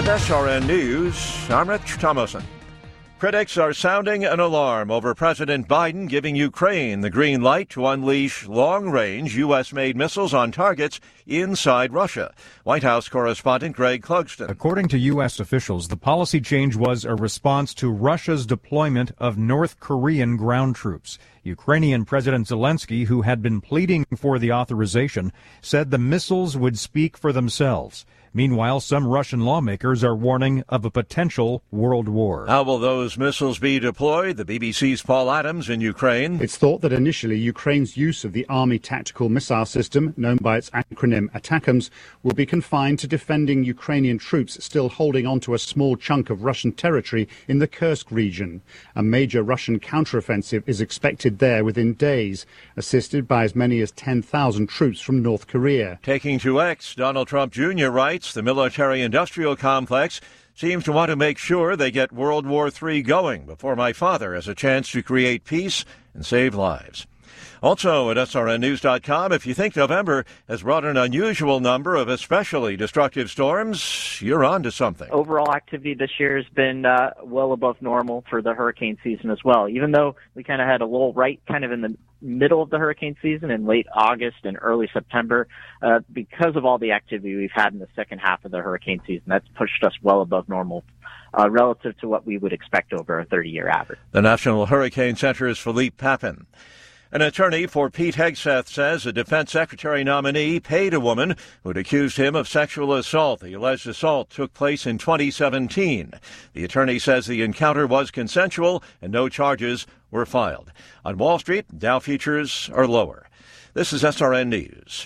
SRN News, I'm Rich Thomason. Critics are sounding an alarm over President Biden giving Ukraine the green light to unleash long-range U.S.-made missiles on targets inside Russia. White House correspondent Greg Clugston. According to U.S. officials, the policy change was a response to Russia's deployment of North Korean ground troops. Ukrainian President Zelensky, who had been pleading for the authorization, said the missiles would speak for themselves. Meanwhile, some Russian lawmakers are warning of a potential world war. How will those missiles be deployed? The BBC's Paul Adams in Ukraine. It's thought that initially Ukraine's use of the Army Tactical Missile System, known by its acronym ATACMS, will be confined to defending Ukrainian troops still holding onto a small chunk of Russian territory in the Kursk region. A major Russian counteroffensive is expected there within days, assisted by as many as 10,000 troops from North Korea. Taking to X, Donald Trump Jr. writes, the military-industrial complex seems to want to make sure they get World War III going before my father has a chance to create peace and save lives. Also at srnnews.com, if you think November has brought an unusual number of especially destructive storms, you're on to something. Overall activity this year has been well above normal for the hurricane season as well, even though we kind of had a little kind of in the middle of the hurricane season in late August and early September. Because of all the activity we've had in the second half of the hurricane season, that's pushed us well above normal relative to what we would expect over a 30-year average. The National Hurricane Center's Philippe Papin. An attorney for Pete Hegseth says a defense secretary nominee paid a woman who had accused him of sexual assault. The alleged assault took place in 2017. The attorney says the encounter was consensual and no charges were filed. On Wall Street, Dow futures are lower. This is SRN News.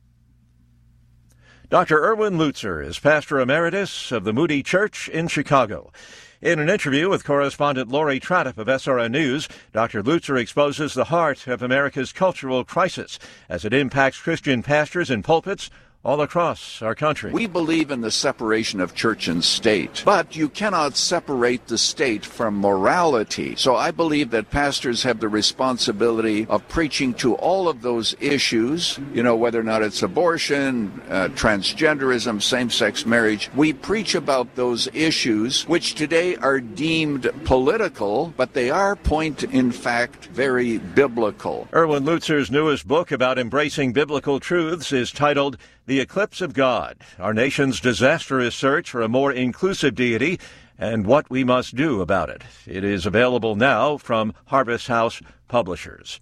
Dr. Erwin Lutzer is pastor emeritus of the Moody Church in Chicago. In an interview with correspondent Lori Tradiff of SRN News, Dr. Lutzer exposes the heart of America's cultural crisis as it impacts Christian pastors and pulpits all across our country. We believe in the separation of church and state, but you cannot separate the state from morality. So I believe that pastors have the responsibility of preaching to all of those issues, whether or not it's abortion, transgenderism, same-sex marriage. We preach about those issues, which today are deemed political, but they are, in fact, very biblical. Erwin Lutzer's newest book about embracing biblical truths is titled The Eclipse of God, Our Nation's Disastrous Search for a More Inclusive Deity and What We Must Do About It. It is available now from Harvest House Publishers.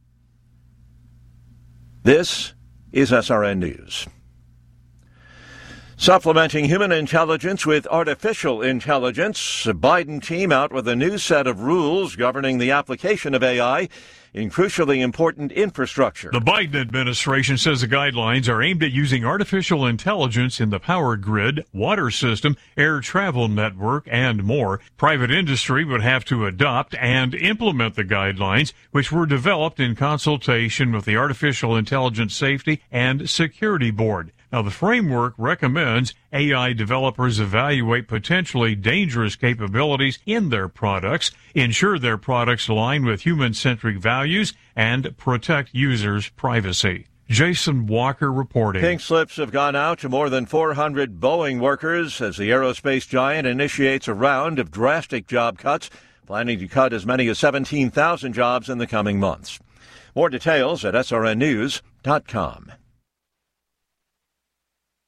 This is SRN News. Supplementing human intelligence with artificial intelligence, the Biden team out with a new set of rules governing the application of AI in crucially important infrastructure. The Biden administration says the guidelines are aimed at using artificial intelligence in the power grid, water system, air travel network, and more. Private industry would have to adopt and implement the guidelines, which were developed in consultation with the Artificial Intelligence Safety and Security Board. Now, the framework recommends AI developers evaluate potentially dangerous capabilities in their products, ensure their products align with human-centric values, and protect users' privacy. Jason Walker reporting. Pink slips have gone out to more than 400 Boeing workers as the aerospace giant initiates a round of drastic job cuts, planning to cut as many as 17,000 jobs in the coming months. More details at srnnews.com.